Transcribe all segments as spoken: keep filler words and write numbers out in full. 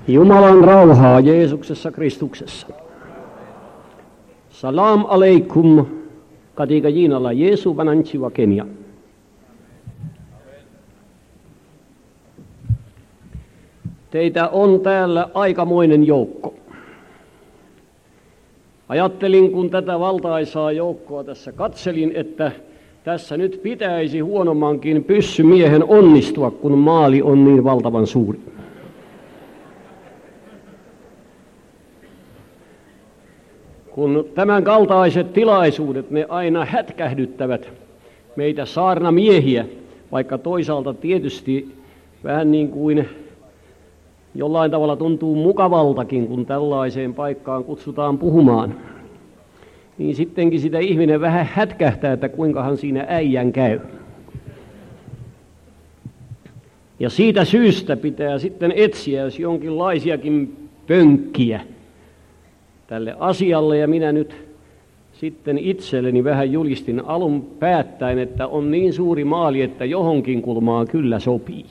Jumalan rauhaa Jeesuksessa Kristuksessa. Salam aleikum katika jina la Yesu wananchi wa Kenya. Teitä on täällä aikamoinen joukko. Ajattelin, kun tätä valtaisaa joukkoa tässä katselin, että tässä nyt pitäisi huonommankin pyssymiehen onnistua, kun maali on niin valtavan suuri. Kun tämän kaltaiset tilaisuudet, ne aina hätkähdyttävät meitä saarnamiehiä, vaikka toisaalta tietysti vähän niin kuin jollain tavalla tuntuu mukavaltakin, kun tällaiseen paikkaan kutsutaan puhumaan, niin sittenkin sitä ihminen vähän hätkähtää, että kuinkahan siinä äijän käy. Ja siitä syystä pitää sitten etsiä, jos jonkinlaisiakin pönkkiä tälle asialle, ja minä nyt sitten itselleni vähän julistin alun päättäen, että on niin suuri maali, että johonkin kulmaan kyllä sopii.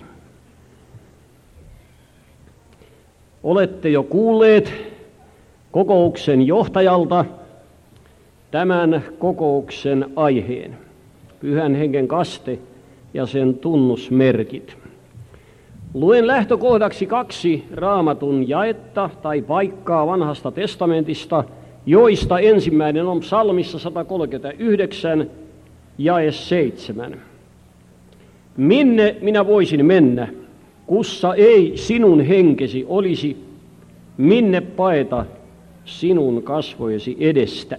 Olette jo kuulleet kokouksen johtajalta tämän kokouksen aiheen, Pyhän Hengen kaste ja sen tunnusmerkit. Luen lähtökohdaksi kaksi Raamatun jaetta tai paikkaa Vanhasta testamentista, joista ensimmäinen on Psalmissa sata kolmekymmentäyhdeksän, jae seitsemän. Minne minä voisin mennä, kussa ei sinun henkesi olisi, minne paeta sinun kasvojesi edestä.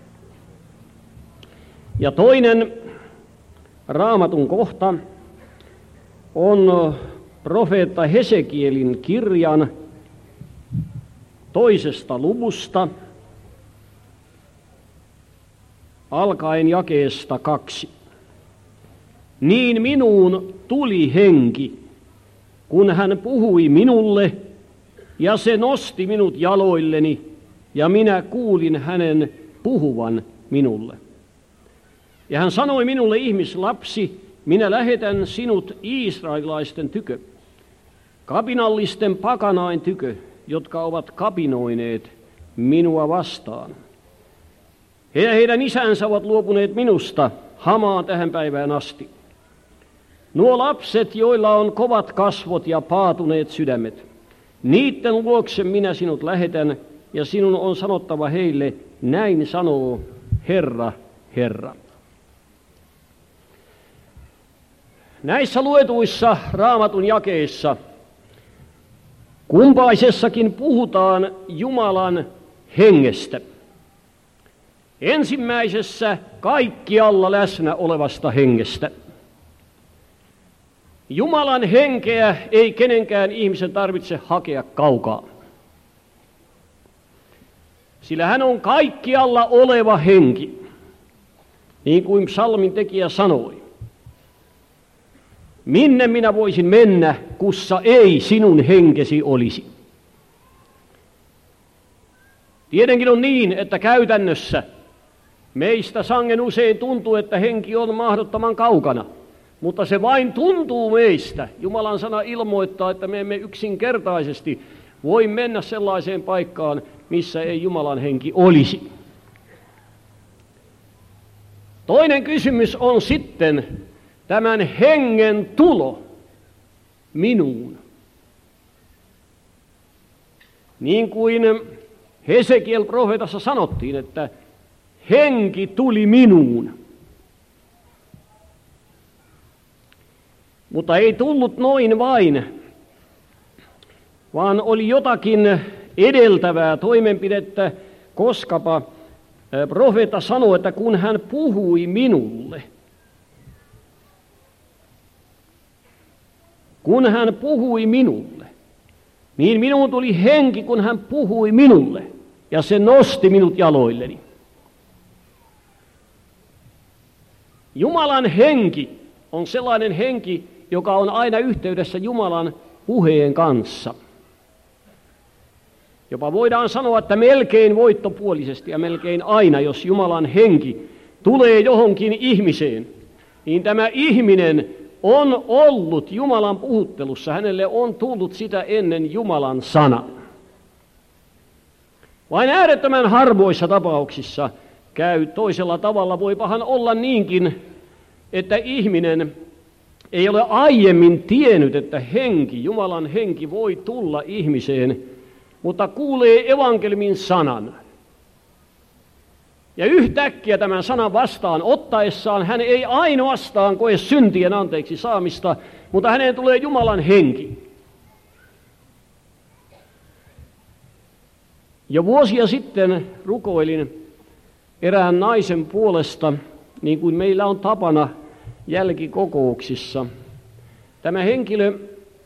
Ja toinen Raamatun kohta on profeetta Hesekielin kirjan toisesta luvusta, alkaen jakeesta kaksi. Niin minuun tuli henki, kun hän puhui minulle, ja se nosti minut jaloilleni, ja minä kuulin hänen puhuvan minulle. Ja hän sanoi minulle, ihmislapsi, minä lähetän sinut israelilaisten tykö, kapinallisten pakanain tykö, jotka ovat kapinoineet minua vastaan. He ja heidän isänsä ovat luopuneet minusta hamaan tähän päivään asti. Nuo lapset, joilla on kovat kasvot ja paatuneet sydämet, niiden luokse minä sinut lähetän, ja sinun on sanottava heille, näin sanoo Herra, Herra. Näissä luetuissa Raamatun jakeissa kumpaisessakin puhutaan Jumalan hengestä. Ensimmäisessä kaikkialla läsnä olevasta hengestä. Jumalan henkeä ei kenenkään ihmisen tarvitse hakea kaukaa, sillä hän on kaikkialla oleva henki, niin kuin psalmin tekijä sanoi. Minne minä voisin mennä, kussa ei sinun henkesi olisi? Tietenkin on niin, että käytännössä meistä sangen usein tuntuu, että henki on mahdottoman kaukana, mutta se vain tuntuu meistä. Jumalan sana ilmoittaa, että me emme yksinkertaisesti voi mennä sellaiseen paikkaan, missä ei Jumalan henki olisi. Toinen kysymys on sitten tämän hengen tulo minuun. Niin kuin Hesekiel profeetassa sanottiin, että henki tuli minuun. Mutta ei tullut noin vain, vaan oli jotakin edeltävää toimenpidettä, koskapa profeetta sanoi, että kun hän puhui minulle, kun hän puhui minulle, niin minuun tuli henki, kun hän puhui minulle, ja se nosti minut jaloilleni. Jumalan henki on sellainen henki, joka on aina yhteydessä Jumalan puheen kanssa. Jopa voidaan sanoa, että melkein voittopuolisesti ja melkein aina, jos Jumalan henki tulee johonkin ihmiseen, niin tämä ihminen on ollut Jumalan puhuttelussa, hänelle on tullut sitä ennen Jumalan sana. Vain äärettömän harvoissa tapauksissa käy toisella tavalla. Voipahan olla niinkin, että ihminen ei ole aiemmin tiennyt, että henki, Jumalan henki voi tulla ihmiseen, mutta kuulee evankeliumin sanan. Ja yhtäkkiä tämän sanan vastaan ottaessaan hän ei ainoastaan koe syntien anteeksi saamista, mutta häneen tulee Jumalan henki. Jo vuosia sitten rukoilin erään naisen puolesta, niin kuin meillä on tapana jälkikokouksissa. Tämä henkilö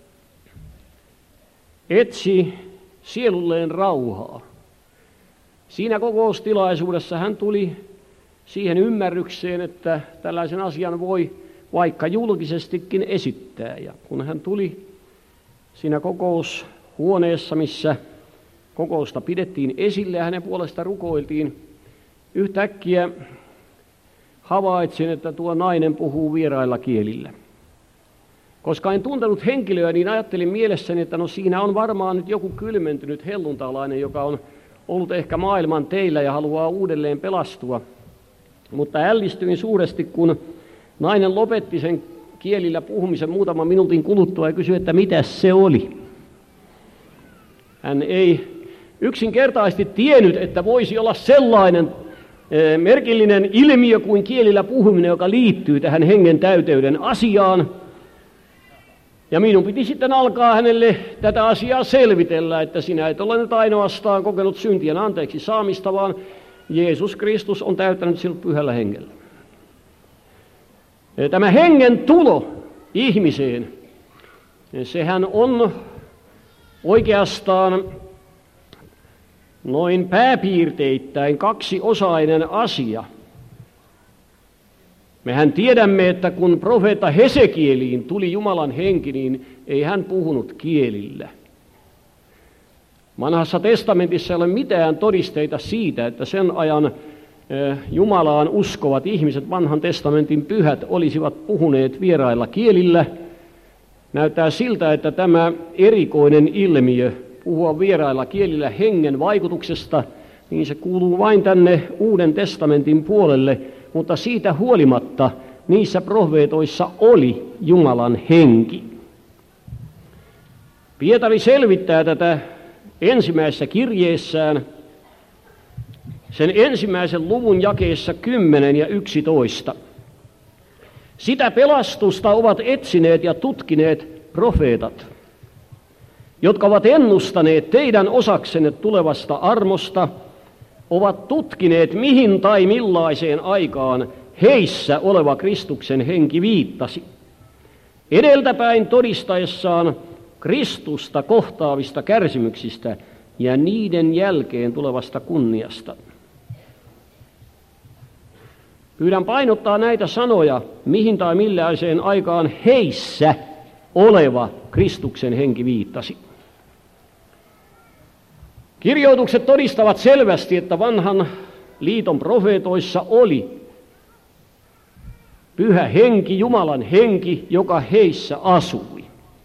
etsi sielulleen rauhaa. Siinä kokoustilaisuudessa hän tuli siihen ymmärrykseen, että tällaisen asian voi vaikka julkisestikin esittää. Ja kun hän tuli siinä kokoushuoneessa, missä kokousta pidettiin esille ja hänen puolesta rukoiltiin, yhtäkkiä havaitsin, että tuo nainen puhuu vierailla kielillä. Koska en tuntenut henkilöä, niin ajattelin mielessäni, että no siinä on varmaan nyt joku kylmentynyt helluntalainen, joka on ollut ehkä maailman teillä ja haluaa uudelleen pelastua. Mutta ällistyin suuresti, kun nainen lopetti sen kielillä puhumisen muutaman minuutin kuluttua ja kysyi, että mitä se oli. Hän ei yksinkertaisesti tiennyt, että voisi olla sellainen e, merkillinen ilmiö kuin kielillä puhuminen, joka liittyy tähän hengen täyteyden asiaan. Ja minun piti sitten alkaa hänelle tätä asiaa selvitellä, että sinä et ole nyt ainoastaan kokenut syntien anteeksi saamista, vaan Jeesus Kristus on täyttänyt sinut pyhällä hengellä. Tämä hengen tulo ihmiseen, sehän on oikeastaan noin pääpiirteittäin kaksiosainen asia. Mehän tiedämme, että kun profeetta Hesekieliin tuli Jumalan henki, niin ei hän puhunut kielillä. Vanhassa testamentissa ei ole mitään todisteita siitä, että sen ajan Jumalaan uskovat ihmiset, vanhan testamentin pyhät, olisivat puhuneet vierailla kielillä. Näyttää siltä, että tämä erikoinen ilmiö, puhua vierailla kielillä hengen vaikutuksesta, niin se kuuluu vain tänne Uuden testamentin puolelle, mutta siitä huolimatta niissä profeetoissa oli Jumalan henki. Pietari selvittää tätä ensimmäisessä kirjeessään, sen ensimmäisen luvun jakeessa kymmenen ja yksitoista. Sitä pelastusta ovat etsineet ja tutkineet profeetat, jotka ovat ennustaneet teidän osaksenne tulevasta armosta, ovat tutkineet mihin tai millaiseen aikaan heissä oleva Kristuksen henki viittasi, edeltäpäin todistaessaan Kristusta kohtaavista kärsimyksistä ja niiden jälkeen tulevasta kunniasta. Pyydän painottaa näitä sanoja, mihin tai millaiseen aikaan heissä oleva Kristuksen henki viittasi. Kirjoitukset todistavat selvästi, että vanhan liiton profeetoissa oli pyhä henki, Jumalan henki, joka heissä asui.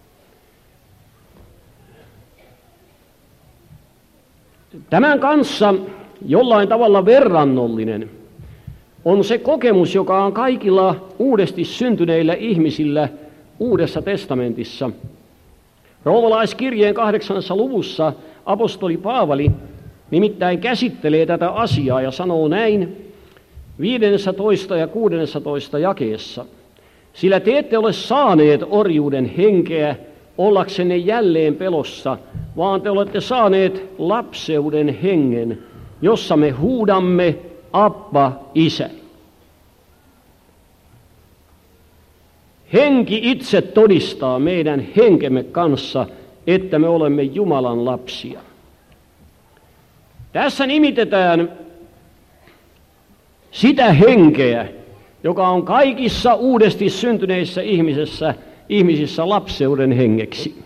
Tämän kanssa jollain tavalla verrannollinen on se kokemus, joka on kaikilla uudesti syntyneillä ihmisillä Uudessa testamentissa. Roomalaiskirjeen kahdeksannessa luvussa apostoli Paavali nimittäin käsittelee tätä asiaa ja sanoo näin viidennentoista ja kuudennentoista jakeessa. Sillä te ette ole saaneet orjuuden henkeä ollaksenne jälleen pelossa, vaan te olette saaneet lapseuden hengen, jossa me huudamme Abba, Isä. Henki itse todistaa meidän henkemme kanssa, että me olemme Jumalan lapsia. Tässä nimitetään sitä henkeä, joka on kaikissa uudesti syntyneissä ihmisissä, ihmisissä lapseuden hengeksi.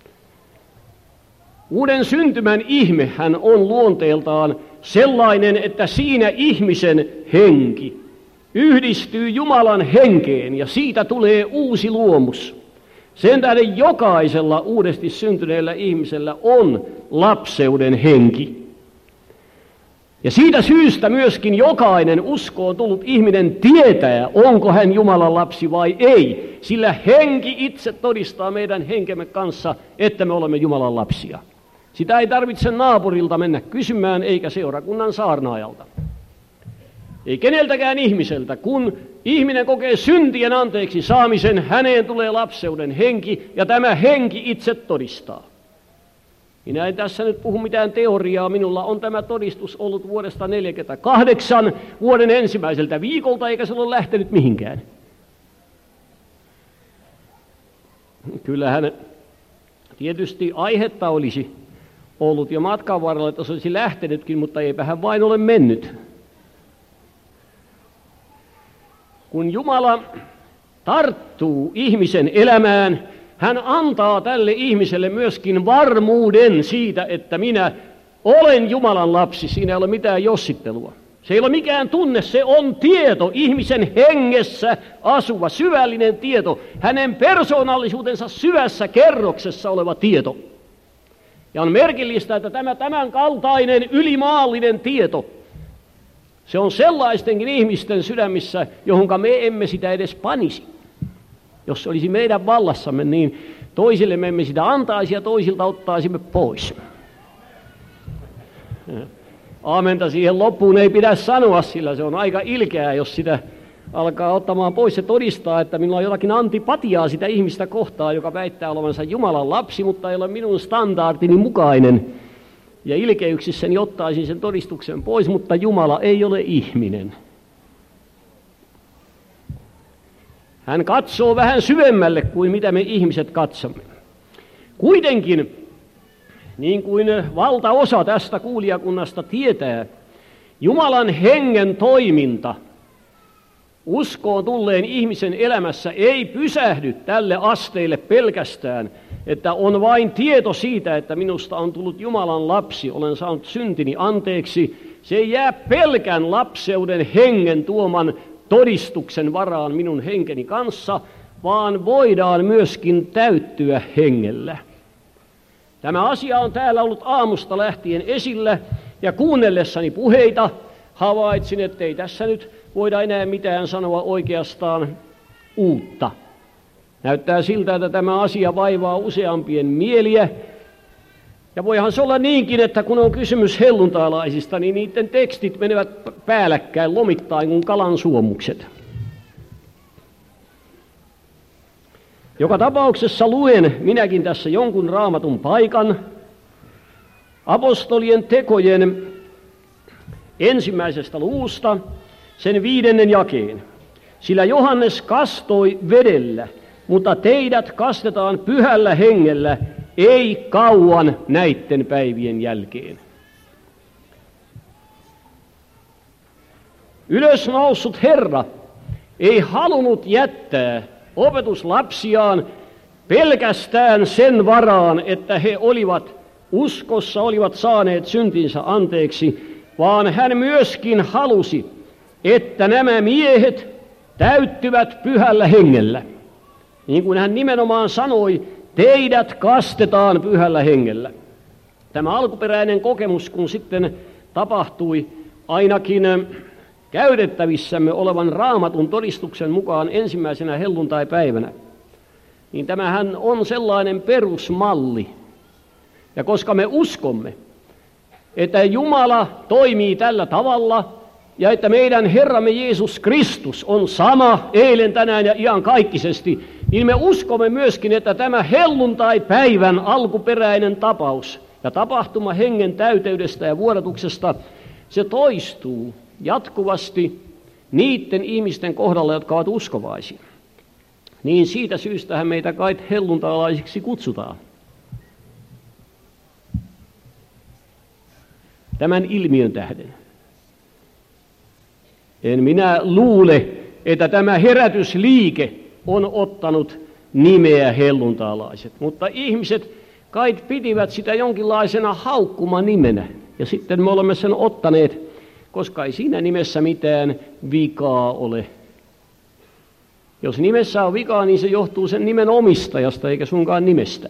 Uuden syntymän ihmehän on luonteeltaan sellainen, että siinä ihmisen henki yhdistyy Jumalan henkeen ja siitä tulee uusi luomus. Sen tähden jokaisella uudesti syntyneellä ihmisellä on lapseuden henki. Ja siitä syystä myöskin jokainen uskoon tullut ihminen tietää, onko hän Jumalan lapsi vai ei, sillä henki itse todistaa meidän henkemme kanssa, että me olemme Jumalan lapsia. Sitä ei tarvitse naapurilta mennä kysymään eikä seurakunnan saarnaajalta. Ei keneltäkään ihmiseltä. Kun ihminen kokee syntien anteeksi saamisen, häneen tulee lapseuden henki ja tämä henki itse todistaa. Minä en tässä nyt puhu mitään teoriaa, minulla on tämä todistus ollut vuodesta neljäkymmentäkahdeksan vuoden ensimmäiseltä viikolta, eikä se ole lähtenyt mihinkään. Kyllähän tietysti aihetta olisi ollut jo matkan varrella, että se olisi lähtenytkin, mutta eipä hän vain ole mennyt. Kun Jumala tarttuu ihmisen elämään, hän antaa tälle ihmiselle myöskin varmuuden siitä, että minä olen Jumalan lapsi. Siinä ei ole mitään jossittelua. Se ei ole mikään tunne, se on tieto, ihmisen hengessä asuva, syvällinen tieto, hänen persoonallisuutensa syvässä kerroksessa oleva tieto. Ja on merkillistä, että tämä tämän kaltainen ylimaallinen tieto, se on sellaistenkin ihmisten sydämissä, johonka me emme sitä edes panisi. Jos se olisi meidän vallassamme, niin toisille me emme sitä antaisi ja toisilta ottaisimme pois. Aamenta siihen loppuun ei pidä sanoa, sillä se on aika ilkeää, jos sitä alkaa ottamaan pois. Se todistaa, että minulla on jotakin antipatiaa sitä ihmistä kohtaan, joka väittää olevansa Jumalan lapsi, mutta ei ole minun standardini mukainen. Ja ilkeyksissäni ottaisin sen todistuksen pois, mutta Jumala ei ole ihminen. Hän katsoo vähän syvemmälle kuin mitä me ihmiset katsomme. Kuitenkin, niin kuin valtaosa tästä kuulijakunnasta tietää, Jumalan hengen toiminta uskoon tulleen ihmisen elämässä ei pysähdy tälle asteelle pelkästään, että on vain tieto siitä, että minusta on tullut Jumalan lapsi, olen saanut syntini anteeksi. Se ei jää pelkän lapseuden hengen tuoman todistuksen varaan minun henkeni kanssa, vaan voidaan myöskin täyttyä hengellä. Tämä asia on täällä ollut aamusta lähtien esillä, ja kuunnellessani puheita havaitsin, ettei tässä nyt voida enää mitään sanoa oikeastaan uutta. Näyttää siltä, että tämä asia vaivaa useampien mieliä, ja voihan se olla niinkin, että kun on kysymys helluntaalaisista, niin niiden tekstit menevät päällekkäin lomittain kuin kalan suomukset. Joka tapauksessa luen minäkin tässä jonkun raamatun paikan apostolien tekojen ensimmäisestä luvusta, sen viidennen jakeen. Sillä Johannes kastoi vedellä, mutta teidät kastetaan pyhällä hengellä, ei kauan näitten päivien jälkeen. Ylösnoussut Herra ei halunnut jättää opetuslapsiaan pelkästään sen varaan, että he olivat uskossa, olivat saaneet syntinsä anteeksi, vaan hän myöskin halusi, että nämä miehet täyttyvät pyhällä hengellä. Niin kuin hän nimenomaan sanoi, teidät kastetaan pyhällä hengellä. Tämä alkuperäinen kokemus, kun sitten tapahtui ainakin käytettävissämme olevan raamatun todistuksen mukaan ensimmäisenä helluntaipäivänä, niin tämähän on sellainen perusmalli. Ja koska me uskomme, että Jumala toimii tällä tavalla, ja että meidän Herramme Jeesus Kristus on sama eilen, tänään ja iankaikkisesti, niin me uskomme myöskin, että tämä helluntai-päivän alkuperäinen tapaus ja tapahtuma hengen täyteydestä ja vuodatuksesta, se toistuu jatkuvasti niiden ihmisten kohdalla, jotka ovat uskovaisia. Niin siitä syystähän meitä kai helluntaalaisiksi kutsutaan. Tämän ilmiön tähden. En minä luule, että tämä herätysliike on ottanut nimeä helluntaalaiset, mutta ihmiset kai pitivät sitä jonkinlaisena haukkuma nimenä, ja sitten me olemme sen ottaneet koska ei siinä nimessä mitään vikaa ole. Jos nimessä on vikaa, niin se johtuu sen nimen omistajasta eikä sunkaan nimestä.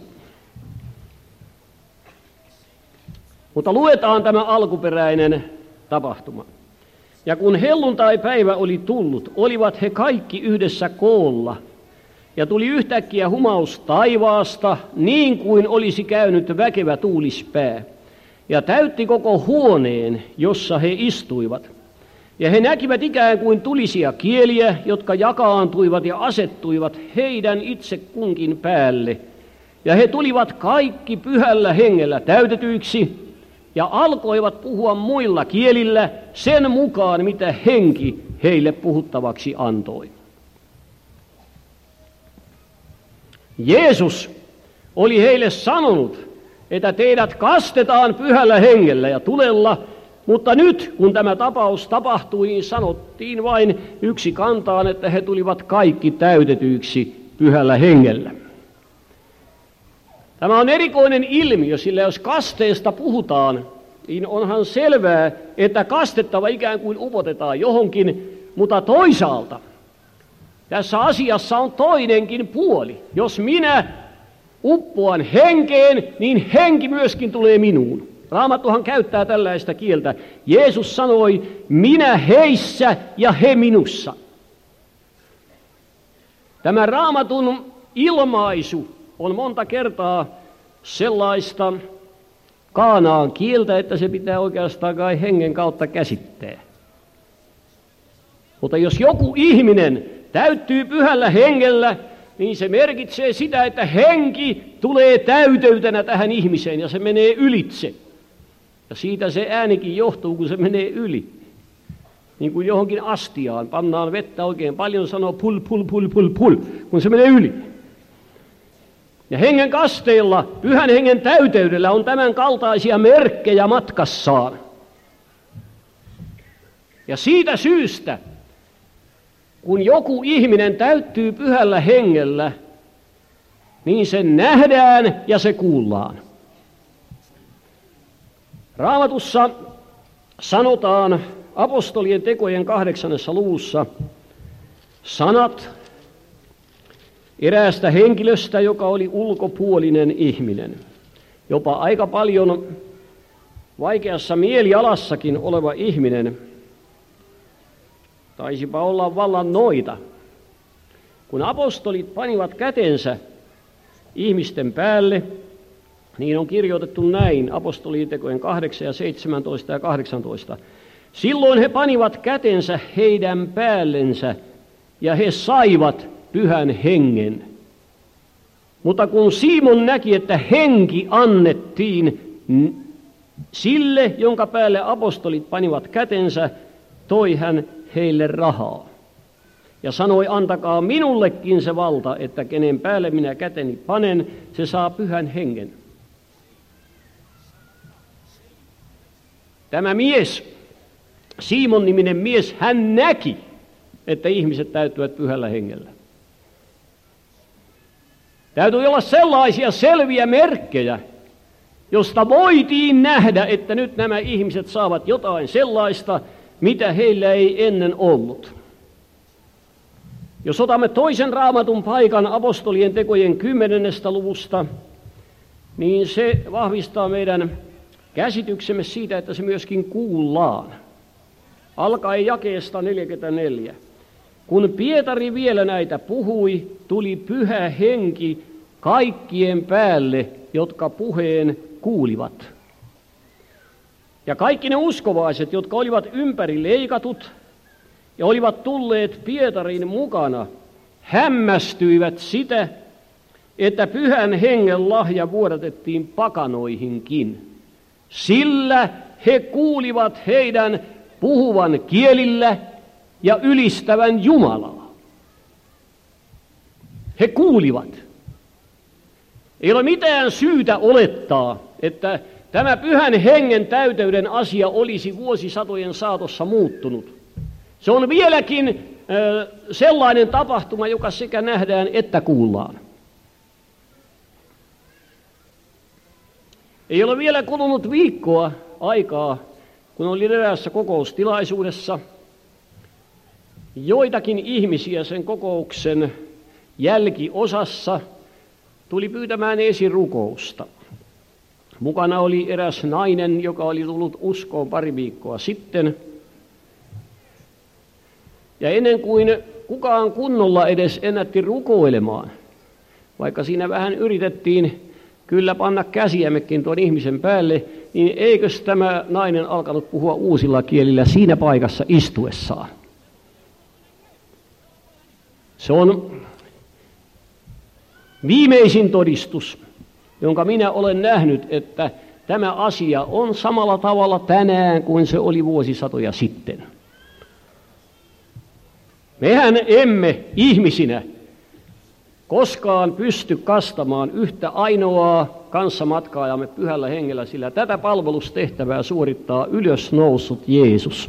Mutta luetaan tämä alkuperäinen tapahtuma. Ja kun helluntaipäivä oli tullut, olivat he kaikki yhdessä koolla. Ja tuli yhtäkkiä humaus taivaasta, niin kuin olisi käynyt väkevä tuulispää. Ja täytti koko huoneen, jossa he istuivat. Ja he näkivät ikään kuin tulisia kieliä, jotka jakaantuivat ja asettuivat heidän itse kunkin päälle. Ja he tulivat kaikki pyhällä hengellä täytetyiksi ja alkoivat puhua muilla kielillä sen mukaan, mitä henki heille puhuttavaksi antoi. Jeesus oli heille sanonut, että teidät kastetaan pyhällä hengellä ja tulella, mutta nyt kun tämä tapaus tapahtui, niin sanottiin vain yksi kantaan, että he tulivat kaikki täytetyiksi pyhällä hengellä. Tämä on erikoinen ilmiö, sillä jos kasteesta puhutaan, niin onhan selvää, että kastettava ikään kuin upotetaan johonkin, mutta toisaalta tässä asiassa on toinenkin puoli. Jos minä uppoan henkeen, niin henki myöskin tulee minuun. Raamattuhan käyttää tällaista kieltä. Jeesus sanoi, minä heissä ja he minussa. Tämä Raamatun ilmaisu on monta kertaa sellaista kaanaan kieltä, että se pitää oikeastaan kai hengen kautta käsittää. Mutta jos joku ihminen täyttyy pyhällä hengellä, niin se merkitsee sitä, että henki tulee täyteytenä tähän ihmiseen ja se menee ylitse. Ja siitä se äänikin johtuu, kun se menee yli. Niin kuin johonkin astiaan pannaan vettä oikein paljon, sanoo pul, pul, pul, pul, pul, kun se menee yli. Ja hengen kasteilla, pyhän hengen täyteydellä on tämän kaltaisia merkkejä matkassaan. Ja siitä syystä, kun joku ihminen täyttyy pyhällä hengellä, niin se nähdään ja se kuullaan. Raamatussa sanotaan apostolien tekojen kahdeksannessa luvussa sanat eräästä henkilöstä, joka oli ulkopuolinen ihminen. Jopa aika paljon vaikeassa mielialassakin oleva ihminen. Taisipa olla vallan noita. Kun apostolit panivat kätensä ihmisten päälle, niin on kirjoitettu näin, apostolien tekojen kahdeksan ja seitsemäntoista ja kahdeksantoista. Silloin he panivat kätensä heidän päällensä ja he saivat pyhän hengen. Mutta kun Simon näki, että henki annettiin sille, jonka päälle apostolit panivat kätensä, toi hän heille rahaa. Ja sanoi, antakaa minullekin se valta, että kenen päälle minä käteni panen, se saa pyhän hengen. Tämä mies, Simon-niminen mies, hän näki, että ihmiset täyttyvät pyhällä hengellä. Täytyy olla sellaisia selviä merkkejä, josta voitiin nähdä, että nyt nämä ihmiset saavat jotain sellaista, mitä heillä ei ennen ollut. Jos otamme toisen Raamatun paikan apostolien tekojen kymmenennestä luvusta, niin se vahvistaa meidän käsityksemme siitä, että se myöskin kuullaan. Alkaen jakeesta neljäkymmentäneljä. Kun Pietari vielä näitä puhui, tuli pyhä henki kaikkien päälle, jotka puheen kuulivat. Ja kaikki ne uskovaiset, jotka olivat ympäri leikatut ja olivat tulleet Pietarin mukana, hämmästyivät sitä, että pyhän hengen lahja vuodatettiin pakanoihinkin. Sillä he kuulivat heidän puhuvan kielillä ja ylistävän Jumalaa. He kuulivat. Ei ole mitään syytä olettaa, että tämä pyhän hengen täyteyden asia olisi vuosisatojen saatossa muuttunut. Se on vieläkin äh, sellainen tapahtuma, joka sekä nähdään että kuullaan. Ei ole vielä kulunut viikkoa aikaa kun olin eräässä kokoustilaisuudessa, joitakin ihmisiä sen kokouksen jälkiosassa tuli pyytämään esirukousta. Mukana oli eräs nainen, joka oli tullut uskoon pari viikkoa sitten. Ja ennen kuin kukaan kunnolla edes ennätti rukoilemaan, vaikka siinä vähän yritettiin kyllä panna käsiämmekin tuon ihmisen päälle, niin eikös tämä nainen alkanut puhua uusilla kielillä siinä paikassa istuessaan. Se on viimeisin todistus, jonka minä olen nähnyt, että tämä asia on samalla tavalla tänään kuin se oli vuosisatoja sitten. Mehän emme ihmisinä koskaan pysty kastamaan yhtä ainoaa kanssamatkaajamme pyhällä hengellä, sillä tätä palvelustehtävää suorittaa ylösnoussut Jeesus.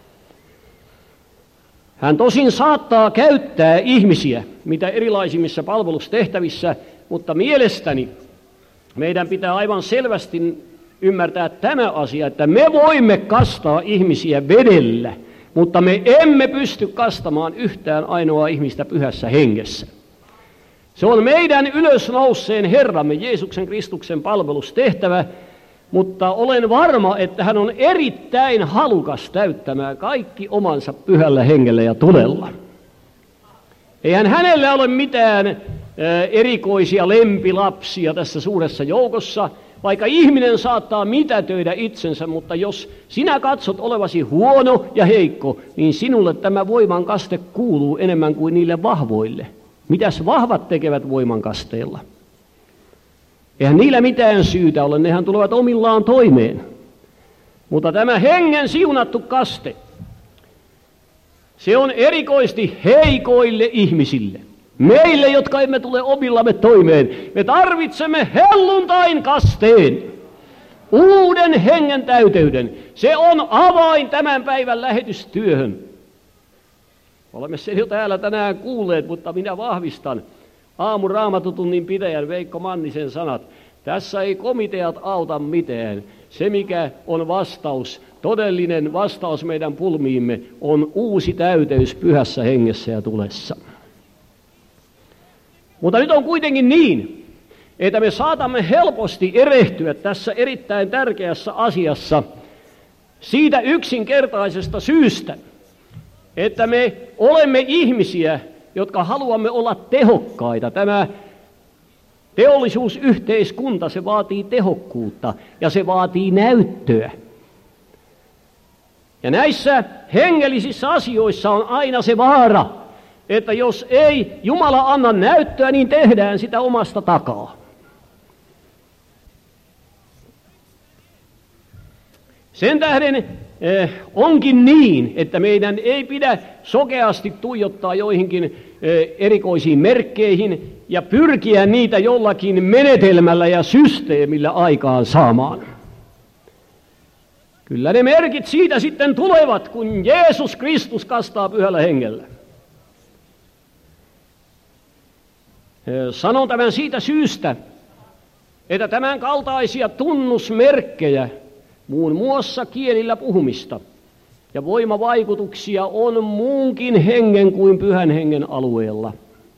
Hän tosin saattaa käyttää ihmisiä mitä erilaisimmissa palvelustehtävissä, mutta mielestäni meidän pitää aivan selvästi ymmärtää tämä asia, että me voimme kastaa ihmisiä vedellä, mutta me emme pysty kastamaan yhtään ainoaa ihmistä pyhässä hengessä. Se on meidän ylösnouseen Herramme Jeesuksen Kristuksen palvelustehtävä, mutta olen varma, että hän on erittäin halukas täyttämään kaikki omansa pyhällä hengellä ja tulella. Eihän hänellä ole mitään erikoisia lempilapsia tässä suuressa joukossa, vaikka ihminen saattaa mitätöidä itsensä, mutta jos sinä katsot olevasi huono ja heikko, niin sinulle tämä voimankaste kuuluu enemmän kuin niille vahvoille. Mitäs vahvat tekevät voimankasteella? Eihän niillä mitään syytä ole, nehän tulevat omillaan toimeen. Mutta tämä hengen siunattu kaste, se on erikoisesti heikoille ihmisille. Meille, jotka emme tule omillamme toimeen, me tarvitsemme helluntain kasteen, uuden hengen täyteyden. Se on avain tämän päivän lähetystyöhön. Olemme sen jo täällä tänään kuulleet, mutta minä vahvistan aamuraamatutunnin pitäjän Veikko Mannisen sanat. Tässä ei komiteat auta mitään. Se, mikä on vastaus, todellinen vastaus meidän pulmiimme, on uusi täyteys pyhässä hengessä ja tulessa. Mutta nyt on kuitenkin niin, että me saatamme helposti erehtyä tässä erittäin tärkeässä asiassa siitä yksinkertaisesta syystä, että me olemme ihmisiä, jotka haluamme olla tehokkaita. Tämä teollisuusyhteiskunta, se vaatii tehokkuutta ja se vaatii näyttöä. Ja näissä hengellisissä asioissa on aina se vaara, että jos ei Jumala anna näyttöä, niin tehdään sitä omasta takaa. Sen tähden eh, onkin niin, että meidän ei pidä sokeasti tuijottaa joihinkin eh, erikoisiin merkkeihin ja pyrkiä niitä jollakin menetelmällä ja systeemillä aikaan saamaan. Kyllä ne merkit siitä sitten tulevat, kun Jeesus Kristus kastaa pyhällä hengellä. Sanon tämän siitä syystä, että tämän kaltaisia tunnusmerkkejä, muun muassa kielillä puhumista ja voimavaikutuksia on muunkin hengen kuin pyhän hengen alueella.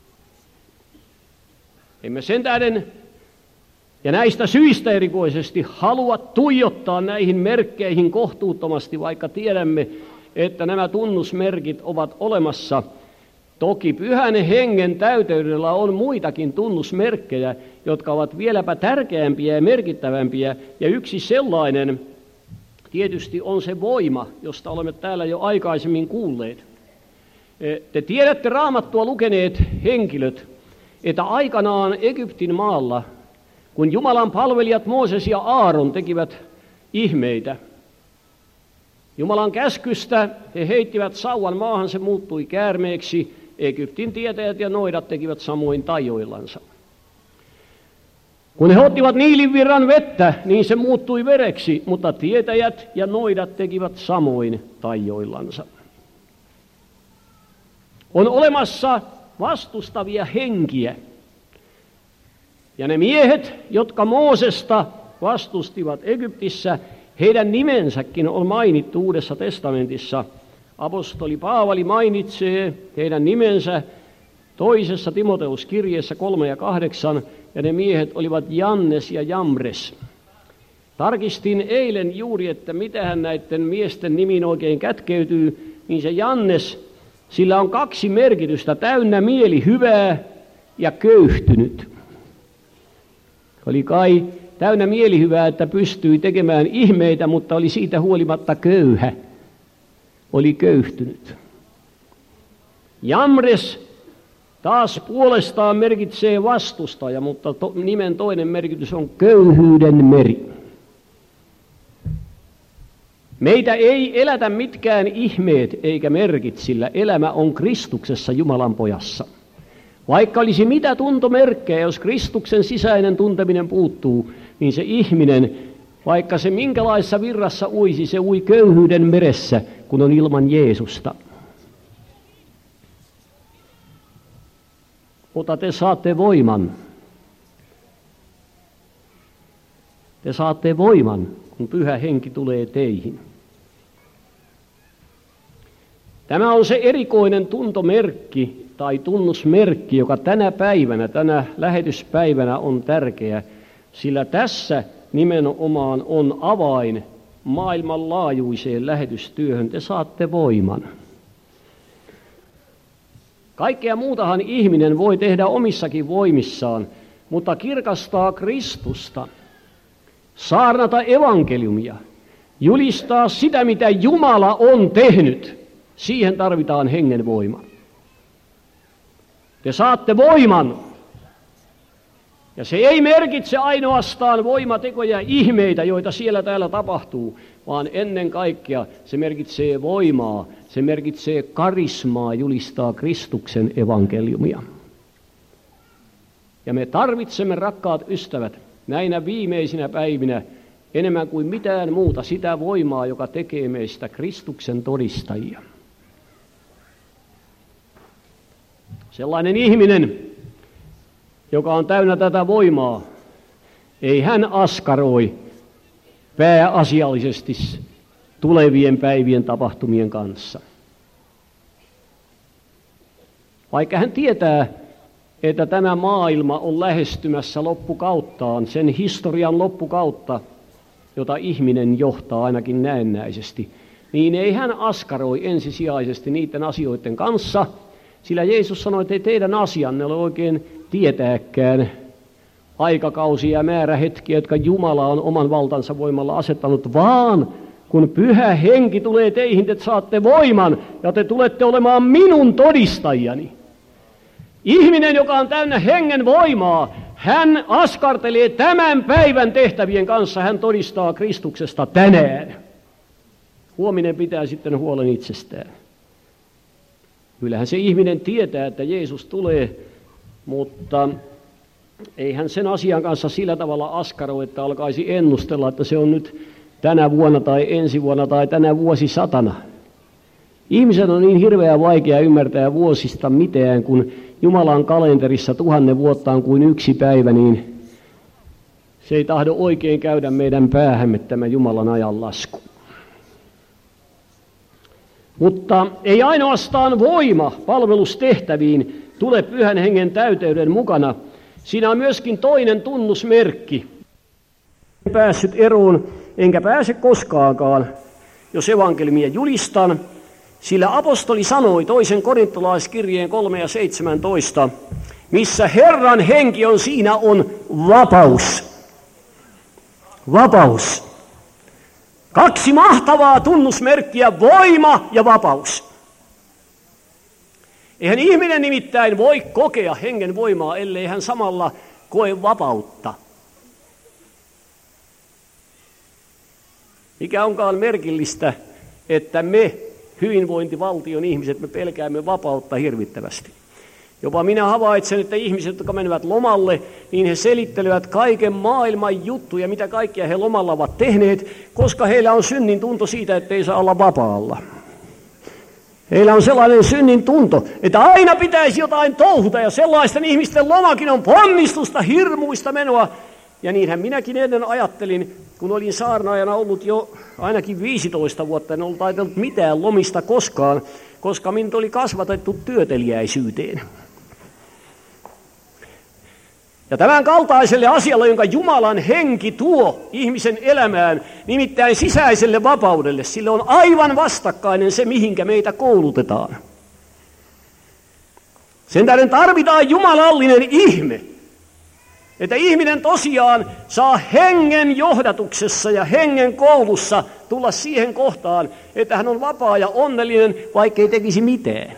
Emme sen tähden ja näistä syistä erikoisesti halua tuijottaa näihin merkkeihin kohtuuttomasti, vaikka tiedämme, että nämä tunnusmerkit ovat olemassa. Toki pyhän hengen täyteydellä on muitakin tunnusmerkkejä, jotka ovat vieläpä tärkeämpiä ja merkittävämpiä, ja yksi sellainen tietysti on se voima, josta olemme täällä jo aikaisemmin kuulleet. Te tiedätte Raamattua lukeneet henkilöt, että aikanaan Egyptin maalla, kun Jumalan palvelijat Mooses ja Aaron tekivät ihmeitä, Jumalan käskystä he heittivät sauvan maahan, se muuttui käärmeeksi. Egyptin tietäjät ja noidat tekivät samoin taioillansa. Kun he ottivat Niilin virran vettä, niin se muuttui vereksi, mutta tietäjät ja noidat tekivät samoin taioillansa. On olemassa vastustavia henkiä. Ja ne miehet, jotka Moosesta vastustivat Egyptissä, Heidän nimensäkin on mainittu Uudessa testamentissa. Apostoli Paavali mainitsee heidän nimensä toisessa Timoteuskirjeessä kolme ja kahdeksan, ja ne miehet olivat Jannes ja Jambres. Tarkistin eilen juuri, että mitähän näiden miesten nimiin oikein kätkeytyy, niin se Jannes, sillä on kaksi merkitystä, täynnä mieli hyvää ja köyhtynyt. Oli kai täynnä mielihyvää, että pystyi tekemään ihmeitä, mutta oli siitä huolimatta köyhä. Oli köyhtynyt. Jambres taas puolestaan merkitsee vastustaja, mutta to, nimen toinen merkitys on köyhyyden meri. Meitä ei elätä mitkään ihmeet eikä merkit, sillä elämä on Kristuksessa Jumalan pojassa. Vaikka olisi mitä tuntomerkkejä, jos Kristuksen sisäinen tunteminen puuttuu, niin se ihminen, vaikka se minkälaisessa virrassa uisi, se ui köyhyyden meressä, kun on ilman Jeesusta. Mutta te saatte voiman. Te saatte voiman, kun Pyhä Henki tulee teihin. Tämä on se erikoinen tuntomerkki tai tunnusmerkki, joka tänä päivänä, tänä lähetyspäivänä on tärkeä, sillä tässä nimenomaan on avain maailmanlaajuiseen lähetystyöhön. Te saatte voiman. Kaikkea muutahan ihminen voi tehdä omissakin voimissaan, mutta kirkastaa Kristusta, saarnata evankeliumia, julistaa sitä, mitä Jumala on tehnyt, siihen tarvitaan hengen voima. Te saatte voiman. Ja se ei merkitse ainoastaan voimatekoja ja ihmeitä, joita siellä täällä tapahtuu, vaan ennen kaikkea se merkitsee voimaa, se merkitsee karismaa julistaa Kristuksen evankeliumia. Ja me tarvitsemme, rakkaat ystävät, näinä viimeisinä päivinä enemmän kuin mitään muuta sitä voimaa, joka tekee meistä Kristuksen todistajia. Sellainen ihminen, joka on täynnä tätä voimaa, ei hän askaroi pääasiallisesti tulevien päivien tapahtumien kanssa. Vaikka hän tietää, että tämä maailma on lähestymässä loppukauttaan, sen historian loppukautta, jota ihminen johtaa ainakin näennäisesti, niin ei hän askaroi ensisijaisesti niiden asioiden kanssa, sillä Jeesus sanoi, että ei teidän asianne ole oikein tietääkään aikakausia ja määrähetkiä, jotka Jumala on oman valtansa voimalla asettanut, vaan kun Pyhä Henki tulee teihin, te saatte voiman ja te tulette olemaan minun todistajani. Ihminen, joka on täynnä hengen voimaa, hän askartelee tämän päivän tehtävien kanssa, hän todistaa Kristuksesta tänään. Huominen pitää sitten huolen itsestään. Kyllähän se ihminen tietää, että Jeesus tulee, mutta ei hän sen asian kanssa sillä tavalla askaroi, että alkaisi ennustella, että se on nyt tänä vuonna tai ensi vuonna tai tänä vuosisatana. Ihmisen on niin hirveän vaikea ymmärtää vuosista mitään, kun Jumalan kalenterissa tuhannen vuotta on kuin yksi päivä, niin se ei tahdo oikein käydä meidän päähämme tämä Jumalan ajanlasku. Mutta ei ainoastaan voima palvelustehtäviin tule Pyhän Hengen täyteyden mukana. Siinä on myöskin toinen tunnusmerkki. En päässyt eroon, enkä pääse koskaankaan, jos evankeliumia julistan, sillä apostoli sanoi toisen korintolaiskirjeen kolme ja seitsemäntoista, missä Herran henki on, siinä on vapaus. Vapaus. Kaksi mahtavaa tunnusmerkkiä, voima ja vapaus. Eihän ihminen nimittäin voi kokea hengen voimaa, ellei hän samalla koe vapautta. Mikä onkaan merkillistä, että me hyvinvointivaltion ihmiset, me pelkäämme vapautta hirvittävästi. Jopa minä havaitsen, että ihmiset, jotka menevät lomalle, niin he selittelevät kaiken maailman juttuja, mitä kaikkia he lomalla ovat tehneet, koska heillä on synnin tunto siitä, että ei saa olla vapaalla. Heillä on sellainen synnin tunto, että aina pitäisi jotain touhuta, ja sellaisten ihmisten lomakin on ponnistusta, hirmuista menoa, Ja niinhän minäkin ennen ajattelin, kun olin saarnaajana ollut jo ainakin viisitoista vuotta, en ollut ajatellut mitään lomista koskaan, koska minut oli kasvatettu työteliäisyyteen. Ja tämän kaltaiselle asialle, jonka Jumalan henki tuo ihmisen elämään, nimittäin sisäiselle vapaudelle, sille on aivan vastakkainen se, mihinkä meitä koulutetaan. Sen tähden tarvitaan jumalallinen ihme, että ihminen tosiaan saa hengen johdatuksessa ja hengen koulussa tulla siihen kohtaan, että hän on vapaa ja onnellinen, vaikka ei tekisi mitään.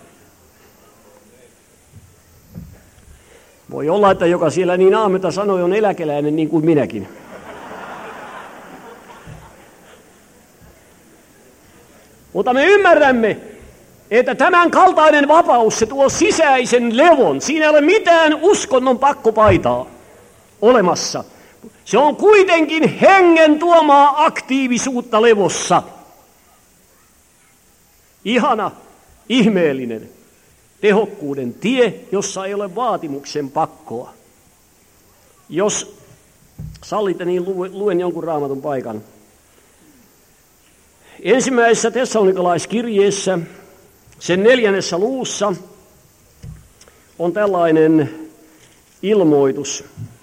Voi olla, että joka siellä niin aamenta sanoi, on eläkeläinen niin kuin minäkin. Mutta me ymmärrämme, että tämän kaltainen vapaus, se tuo sisäisen levon. Siinä ei ole mitään uskonnon pakkopaitaa olemassa. Se on kuitenkin hengen tuomaa aktiivisuutta levossa. Ihana, ihmeellinen tehokkuuden tie, jossa ei ole vaatimuksen pakkoa. Jos sallitte, niin luen jonkun raamatun paikan. Ensimmäisessä tessalonikalaiskirjeessä, sen neljännessä luvussa, on tällainen ilmoitus,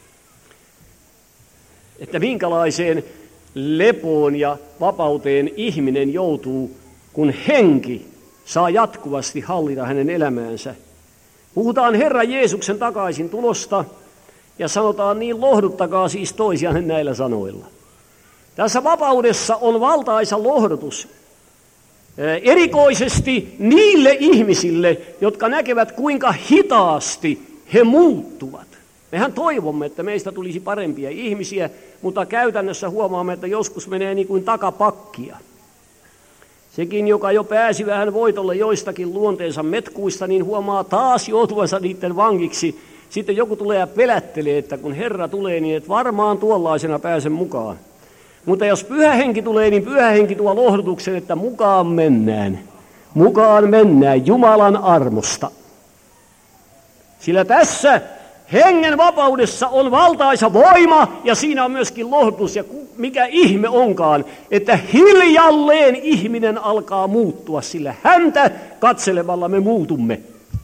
että minkälaiseen lepoon ja vapauteen ihminen joutuu, kun henki saa jatkuvasti hallita hänen elämäänsä. Puhutaan Herran Jeesuksen takaisin tulosta ja sanotaan niin, lohduttakaa siis toisianne näillä sanoilla. Tässä vapaudessa on valtaisa lohdutus, erikoisesti niille ihmisille, jotka näkevät, kuinka hitaasti he muuttuvat. Mehän toivomme, että meistä tulisi parempia ihmisiä, mutta käytännössä huomaamme, että joskus menee niin kuin takapakkia. Sekin, joka jo pääsi vähän voitolle joistakin luonteensa metkuista, niin huomaa taas joutuvansa niiden vankiksi. Sitten joku tulee ja pelättelee, että kun Herra tulee, niin et varmaan tuollaisena pääse mukaan. Mutta jos Pyhä Henki tulee, niin Pyhä Henki tuo lohdutuksen, että mukaan mennään. Mukaan mennään Jumalan armosta. Sillä tässä hengen vapaudessa on valtaisa voima ja siinä on myöskin lohdutus. Ja mikä ihme onkaan, että hiljalleen ihminen alkaa muuttua, sillä häntä katselemalla me muutumme.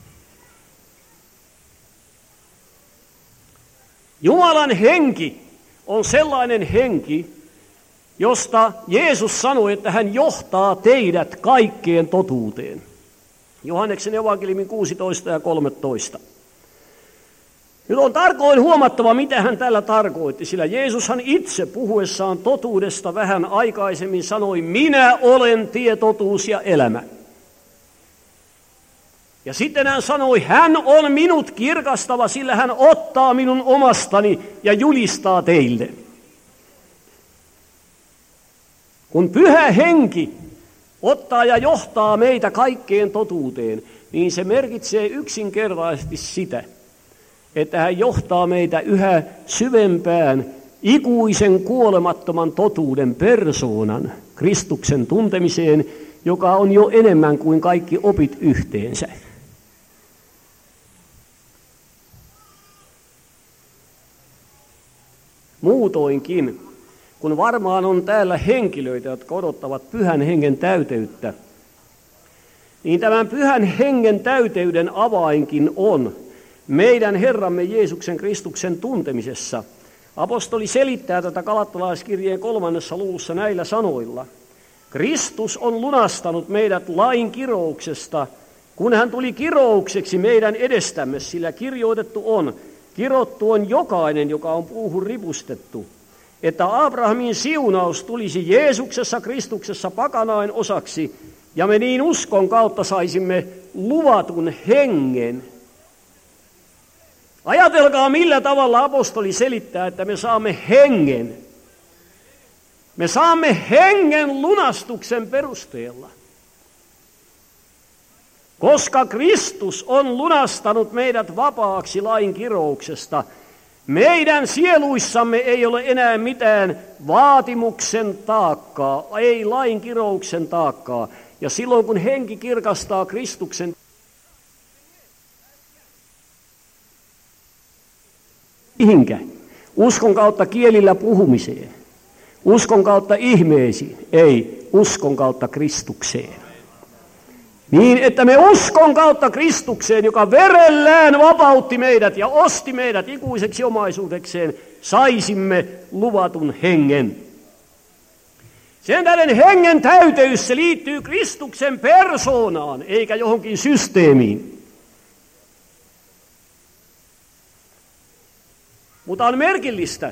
Jumalan henki on sellainen henki, josta Jeesus sanoi, että hän johtaa teidät kaikkeen totuuteen. Johanneksen evankeliumin kuusitoista ja kolmetoista. Nyt on tarkoin huomattava, mitä hän tällä tarkoitti, sillä Jeesushan itse puhuessaan totuudesta vähän aikaisemmin sanoi, minä olen tie, totuus ja elämä. Ja sitten hän sanoi, hän on minut kirkastava, sillä hän ottaa minun omastani ja julistaa teille. Kun Pyhä Henki ottaa ja johtaa meitä kaikkeen totuuteen, niin se merkitsee yksinkertaisesti sitä, että hän johtaa meitä yhä syvempään ikuisen kuolemattoman totuuden persoonan, Kristuksen tuntemiseen, joka on jo enemmän kuin kaikki opit yhteensä. Muutoinkin, kun varmaan on täällä henkilöitä, jotka odottavat Pyhän Hengen täyteyttä, niin tämän Pyhän Hengen täyteyden avainkin on meidän Herramme Jeesuksen Kristuksen tuntemisessa. Apostoli selittää tätä Galattalaiskirjeen kolmannessa luvussa näillä sanoilla. Kristus on lunastanut meidät lain kirouksesta, kun hän tuli kiroukseksi meidän edestämme, sillä kirjoitettu on, kirottu on jokainen, joka on puuhun ripustettu, että Abrahamin siunaus tulisi Jeesuksessa Kristuksessa pakanain osaksi, ja me niin uskon kautta saisimme luvatun hengen. Ajatelkaa, millä tavalla apostoli selittää, että me saamme hengen. Me saamme hengen lunastuksen perusteella. Koska Kristus on lunastanut meidät vapaaksi lain kirouksesta, meidän sieluissamme ei ole enää mitään vaatimuksen taakkaa, ei lain kirouksen taakkaa. Ja silloin kun henki kirkastaa Kristuksen, mihinkä? Uskon kautta kielillä puhumiseen. Uskon kautta ihmeisiin. Ei, uskon kautta Kristukseen. Niin, että me uskon kautta Kristukseen, joka verellään vapautti meidät ja osti meidät ikuiseksi omaisuudekseen, saisimme luvatun hengen. Sen tähden hengen täyteys, se liittyy Kristuksen persoonaan, eikä johonkin systeemiin. Mutta on merkillistä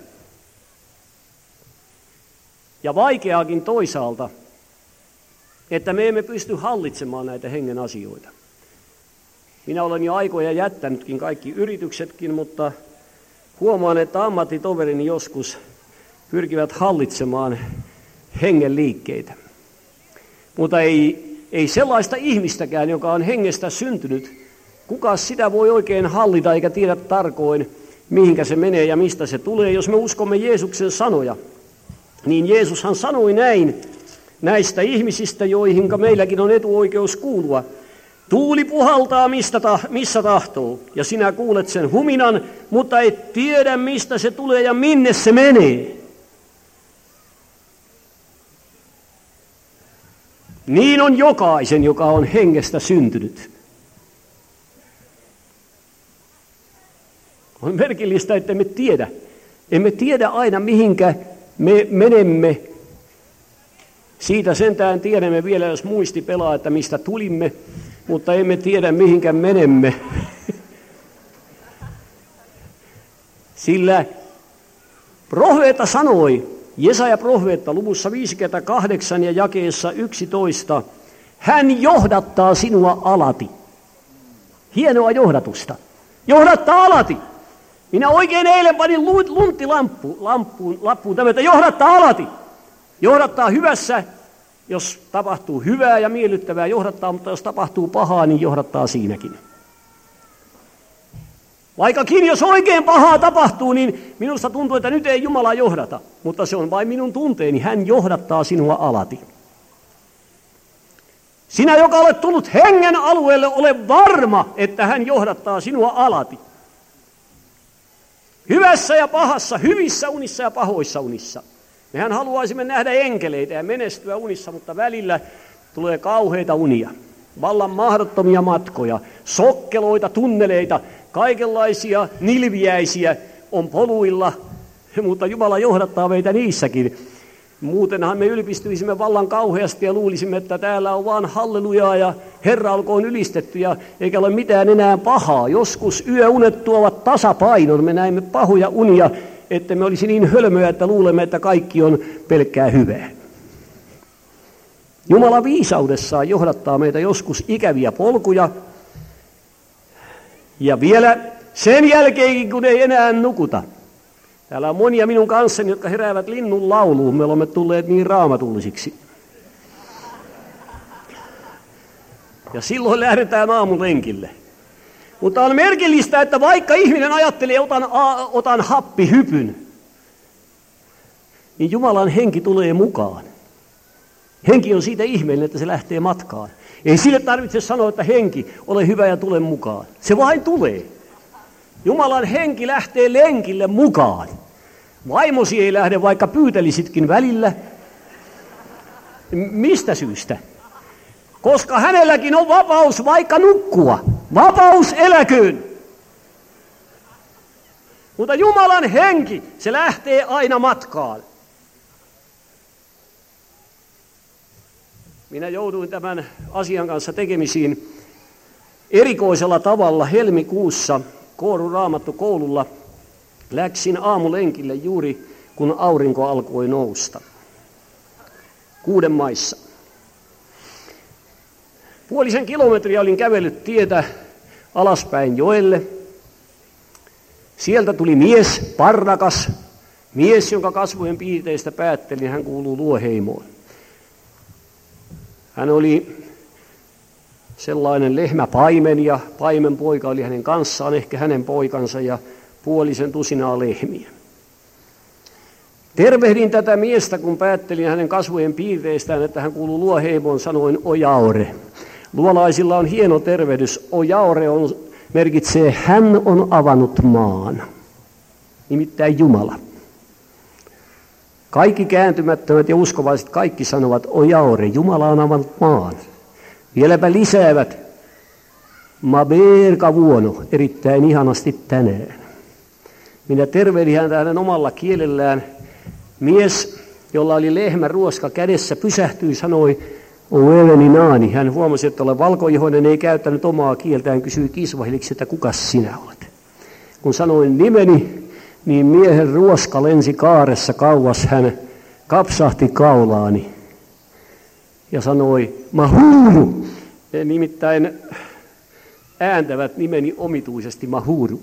ja vaikeaakin toisaalta, että me emme pysty hallitsemaan näitä hengen asioita. Minä olen jo aikoja jättänytkin kaikki yrityksetkin, mutta huomaan, että ammattitoverini joskus pyrkivät hallitsemaan hengen liikkeitä. Mutta ei, ei sellaista ihmistäkään, joka on hengestä syntynyt, kuka sitä voi oikein hallita eikä tiedä tarkoin, mihinkä se menee ja mistä se tulee. Jos me uskomme Jeesuksen sanoja, niin Jeesushan sanoi näin näistä ihmisistä, joihinka meilläkin on etuoikeus kuulua. Tuuli puhaltaa mistä ta, missä tahtoo, ja sinä kuulet sen huminan, mutta et tiedä mistä se tulee ja minne se menee. Niin on jokaisen, joka on hengestä syntynyt. On merkillistä, että emme tiedä. Emme tiedä aina, mihinkä me menemme. Siitä sentään tiedämme vielä, jos muisti pelaa, että mistä tulimme, mutta emme tiedä, mihinkä menemme. Sillä profeetta sanoi, Jesaja profeetta luvussa viisikymmentäkahdeksan ja jakeessa yksitoista, hän johdattaa sinua alati. Hienoa johdatusta. Johdattaa alati. Minä oikein eilen panin lunttilampuun lampuun, lappuun tämä, että johdattaa alati. Johdattaa hyvässä, jos tapahtuu hyvää ja miellyttävää, johdattaa, mutta jos tapahtuu pahaa, niin johdattaa siinäkin. Vaikkakin jos oikein pahaa tapahtuu, niin minusta tuntuu, että nyt ei Jumala johdata, mutta se on vain minun tunteeni, hän johdattaa sinua alati. Sinä, joka olet tullut hengen alueelle, ole varma, että hän johdattaa sinua alati. Hyvässä ja pahassa, hyvissä unissa ja pahoissa unissa. Mehän haluaisimme nähdä enkeleitä ja menestyä unissa, mutta välillä tulee kauheita unia. Vallan mahdottomia matkoja, sokkeloita, tunneleita, kaikenlaisia nilviäisiä on poluilla, mutta Jumala johdattaa meitä niissäkin. Muutenhan me ylpistyisimme vallan kauheasti ja luulisimme, että täällä on vaan hallelujaa ja Herra olkoon ylistetty ja eikä ole mitään enää pahaa. Joskus yöunet tuovat tasapainon, me näemme pahoja unia, että me olisi niin hölmöjä, että luulemme, että kaikki on pelkkää hyvää. Jumala viisaudessaan johdattaa meitä joskus ikäviä polkuja ja vielä sen jälkeenkin, kun ei enää nukuta. Täällä on monia minun kanssani, jotka heräävät linnun lauluun. Me olemme tulleet niin raamatullisiksi. Ja silloin lähdetään aamulenkille. Mutta on merkillistä, että vaikka ihminen ajattelee, otan, a, otan happihypyn, niin Jumalan henki tulee mukaan. Henki on siitä ihmeellinen, että se lähtee matkaan. Ei sille tarvitse sanoa, että henki, ole hyvä ja tule mukaan. Se vain tulee. Jumalan henki lähtee lenkille mukaan. Vaimosi ei lähde, vaikka pyytelisitkin välillä. Mistä syystä? Koska hänelläkin on vapaus vaikka nukkua. Vapaus eläköön. Mutta Jumalan henki, se lähtee aina matkaan. Minä jouduin tämän asian kanssa tekemisiin erikoisella tavalla helmikuussa Koorun Raamattokoululla. Läksin aamulenkille juuri kun aurinko alkoi nousta. Kuuden maissa. Puolisen kilometriä olin kävellyt tietä alaspäin joelle. Sieltä tuli mies, parrakas, mies, jonka kasvojen piirteistä päättelin, hän kuuluu Luoheimoon. Hän oli sellainen lehmäpaimen ja paimenpoika oli hänen kanssaan, ehkä hänen poikansa ja puolisen tusinaa lehmiä. Tervehdin tätä miestä, kun päättelin hänen kasvojen piirteistään, että hän kuuluu Luoheimoon, sanoin ojaore. Luolaisilla on hieno tervehdys. Ojaore on, merkitsee, hän on avannut maan. nimittäin Jumala. Kaikki kääntymättömät ja uskovaiset kaikki sanovat, o jaore, Jumala on avannut maan. Vieläpä lisäävät, ma berka vuono, erittäin ihanasti tänään. Minä tervehdin häntä hänen omalla kielellään. Mies, jolla oli lehmän ruoska kädessä, pysähtyi, sanoi, o eveni naani. Hän huomasi, että olen valkoihoinen, ei käyttänyt omaa kieltään, kysyi kisvahiliksi, että kukas sinä olet. Kun sanoin nimeni, niin miehen ruoska lensi kaaressa kauas, hän kapsahti kaulaani ja sanoi, Mahuru. He nimittäin ääntävät nimeni omituisesti Mahuru.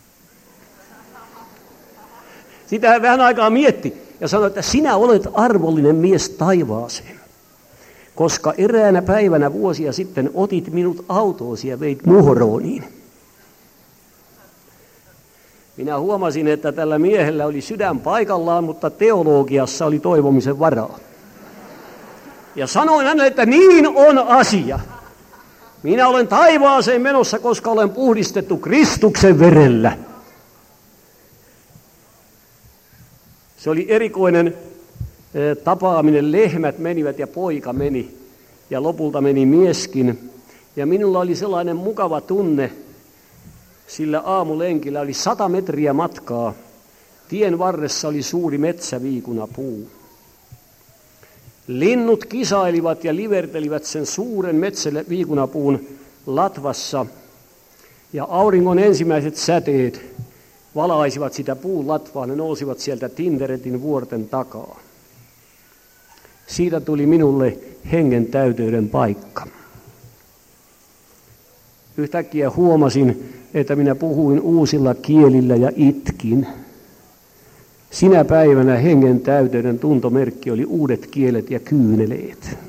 Sitä hän vähän aikaa mietti ja sanoi, että sinä olet arvollinen mies taivaaseen, koska eräänä päivänä vuosia sitten otit minut autoosi ja veit Muhrooniin. Minä huomasin, että tällä miehellä oli sydän paikallaan, mutta teologiassa oli toivomisen varaa. Ja sanoin hänelle, että niin on asia. Minä olen taivaaseen menossa, koska olen puhdistettu Kristuksen verellä. Se oli erikoinen tapaaminen. Lehmät menivät ja poika meni ja lopulta meni mieskin. Ja minulla oli sellainen mukava tunne, sillä aamulenkillä oli sata metriä matkaa. Tien varressa oli suuri metsäviikunapuu. Linnut kisailivat ja livertelivät sen suuren metsäviikunapuun latvassa. Ja auringon ensimmäiset säteet valaisivat sitä puun latvaa. Ne nousivat sieltä Tinderetin vuorten takaa. Siitä tuli minulle hengen täyteyden paikka. Yhtäkkiä huomasin, että minä puhuin uusilla kielillä ja itkin. Sinä päivänä hengen täyteyden tuntomerkki oli uudet kielet ja kyyneleet.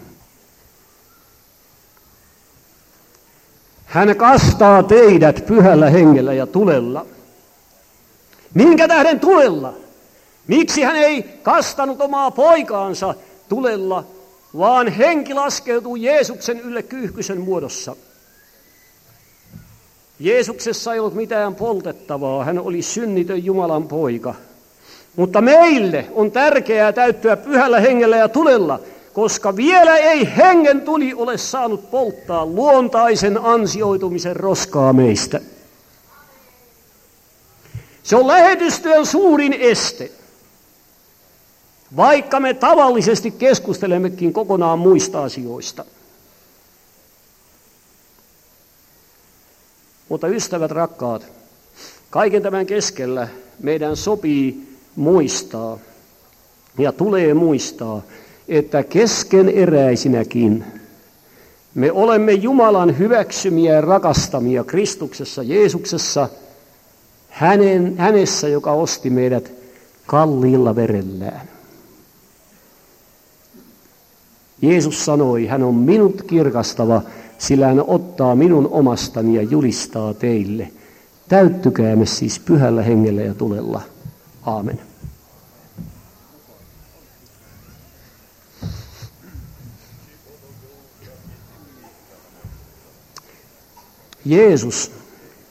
Hän kastaa teidät pyhällä hengellä ja tulella. Minkä tähden tulella? Miksi hän ei kastanut omaa poikaansa tulella, vaan henki laskeutuu Jeesuksen ylle kyyhkysen muodossa? Jeesuksessa ei ollut mitään poltettavaa, hän oli synnitön Jumalan poika. Mutta meille on tärkeää täyttyä pyhällä hengellä ja tulella, koska vielä ei hengen tuli ole saanut polttaa luontaisen ansioitumisen roskaa meistä. Se on lähetystyön suurin este, vaikka me tavallisesti keskustelemmekin kokonaan muista asioista. Mutta ystävät rakkaat, kaiken tämän keskellä meidän sopii muistaa ja tulee muistaa, että keskeneräisinäkin me olemme Jumalan hyväksymiä ja rakastamia Kristuksessa Jeesuksessa, hänen, hänessä, joka osti meidät kalliilla verellään. Jeesus sanoi, hän on minut kirkastava, sillä hän ottaa minun omastani ja julistaa teille. Täyttykäämme siis pyhällä hengellä ja tulella. Aamen. Jeesus,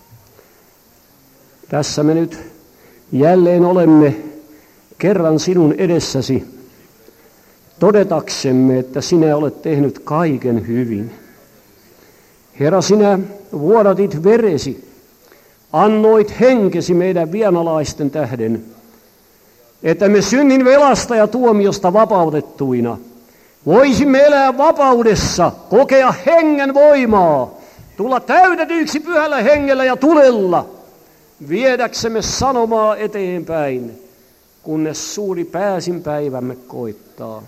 tässä me nyt jälleen olemme kerran sinun edessäsi todetaksemme, että sinä olet tehnyt kaiken hyvin. Herra, sinä vuodatit veresi, annoit henkesi meidän vianalaisten tähden, että me synnin velasta ja tuomiosta vapautettuina voisimme elää vapaudessa, kokea hengen voimaa, tulla täytetyiksi pyhällä hengellä ja tulella, viedäksemme sanomaa eteenpäin, kunnes suuri pääsinpäivämme koittaa.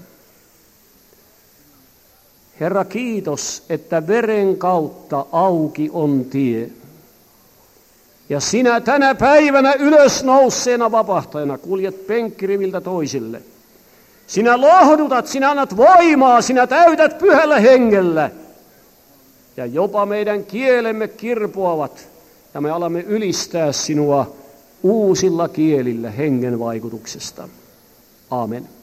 Herra, kiitos, että veren kautta auki on tie. Ja sinä tänä päivänä ylösnousseena vapahtajana kuljet penkkiriviltä toisille. Sinä lohdutat, sinä annat voimaa, sinä täytät pyhällä hengellä. Ja jopa meidän kielemme kirpoavat ja me alamme ylistää sinua uusilla kielillä hengen vaikutuksesta. Aamen.